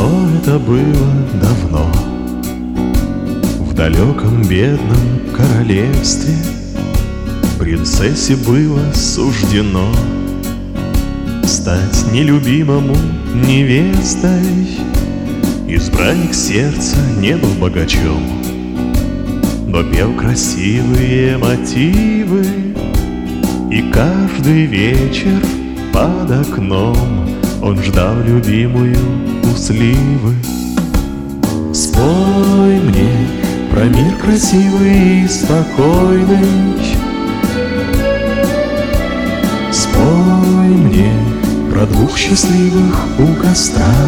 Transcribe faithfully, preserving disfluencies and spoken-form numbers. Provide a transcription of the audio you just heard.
Но это было давно, в далеком бедном королевстве. Принцессе было суждено стать нелюбимому невестой. Избранник сердца не был богачом, но пел красивые мотивы. И каждый вечер под окном он ждал любимую у сливы. Спой мне про мир красивый и спокойный, спой мне про двух счастливых у костра.